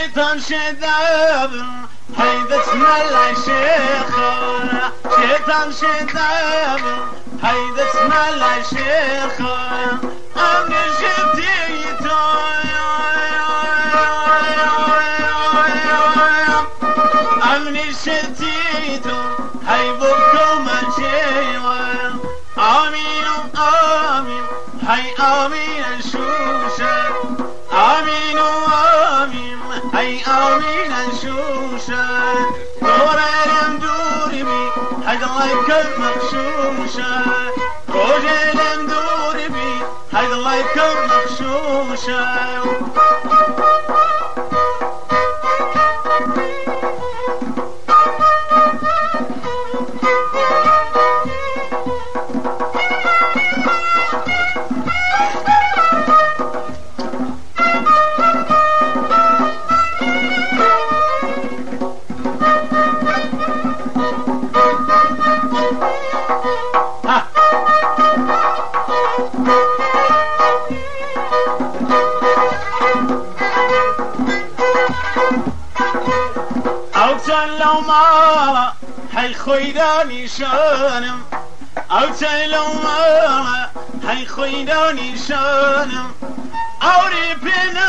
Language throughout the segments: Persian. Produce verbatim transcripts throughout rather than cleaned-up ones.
شيطان شذاب هيدا اسمه العشيخ شيطان شذاب هيدا اسمه العشيخ أمني شتيتو أمني شتيتو هيبكم الجيوان آمين آمين هاي آمين الشوشة آمين آمين هاي آمين الشوشة دوري دوري بي هيدا الله يكون مخشوشة روجي دوري بي هيدا الله يكون مخشوشة لو ما هاي خويداني شانم او لو ما هاي خويداني شانم اوري بنا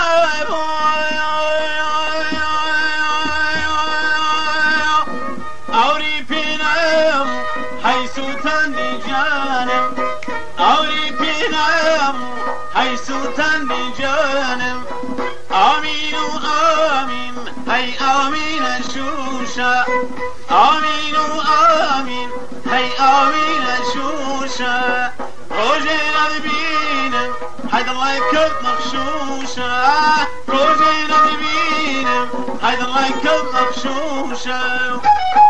اوري بنا هاي سلطان دي جانم اوري بنا هاي سلطان دي جانم آمين آمين هاي آمين الشوشة آمين آمين هاي آمين الشوشة روجينا ببينم هيدا الله يكون مخشوشة روجينا ببينم هيدا الله يكون مخشوشة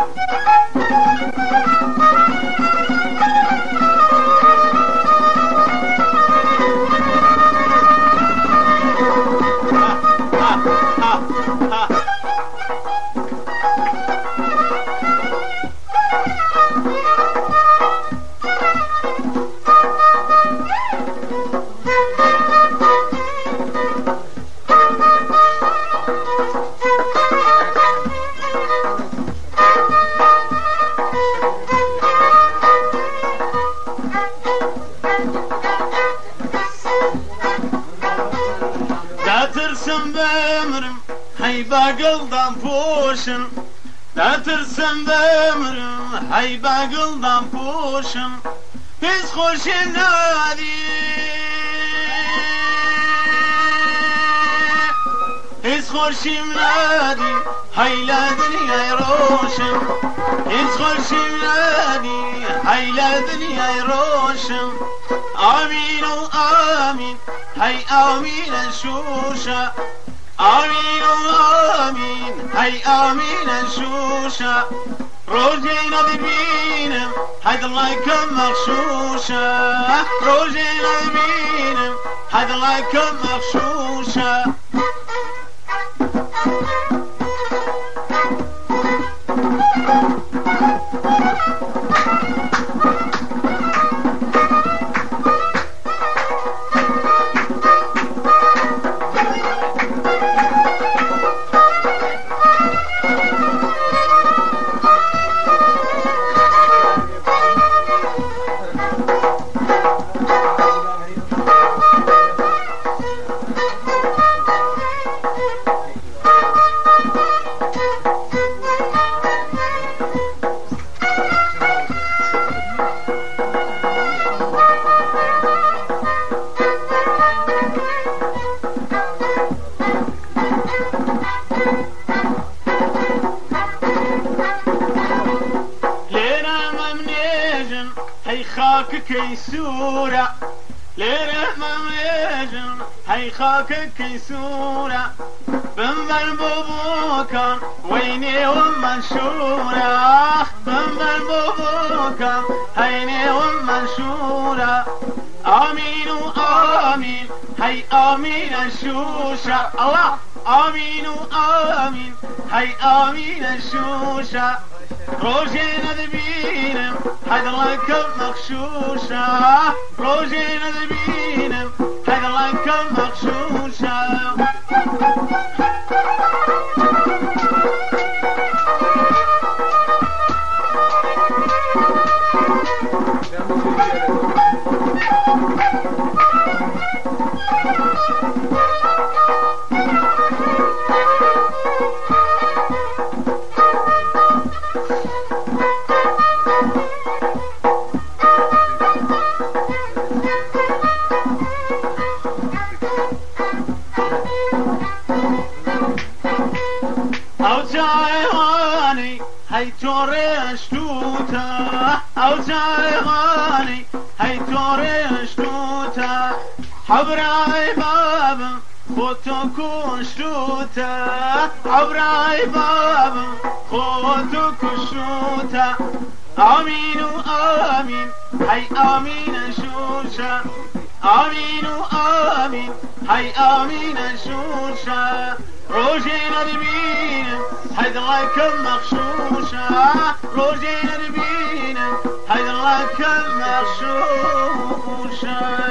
ترسم بمرم هاي باقلدان پوشم دا ترسم بمرم هاي باقلدان پوشم پس خوشم نادی پس خوشم نادی هاي لا دنيا روشم پس خوشم نادی هاي لا دنيا روشم آمين آمين هاي آمين الشوشة آمين آمين هاي آمين الشوشة روجينا ببينم هيدا الله يكون مغشوشة روجينا ببينم هيدا الله يكون مغشوشة خاك كيسورة لرحمة ميجن هاي خاك كيسورة بمبر بوبوكا ويني ومنشورة بمبر بوبوكا هيني ومنشورة آمين آمين هاي آمين الشوشة الله آمين آمين هاي آمين الشوشة روجينا دبينم هيدا الله يكون مغشوشة روجينا دبينم هيدا الله يكون مغشوشة تورش توتا او جایغانی هی تورش توتا حبرای بابم خودتو کشتوتا حبرای بابم خودتو کشتوتا آمین و آمین هی آمین شوشا آمین و آمین هی آمین شوشا روزی ندبینم هی دلکم مخشوشا روزی ندبینم هی دلکم مخشوشا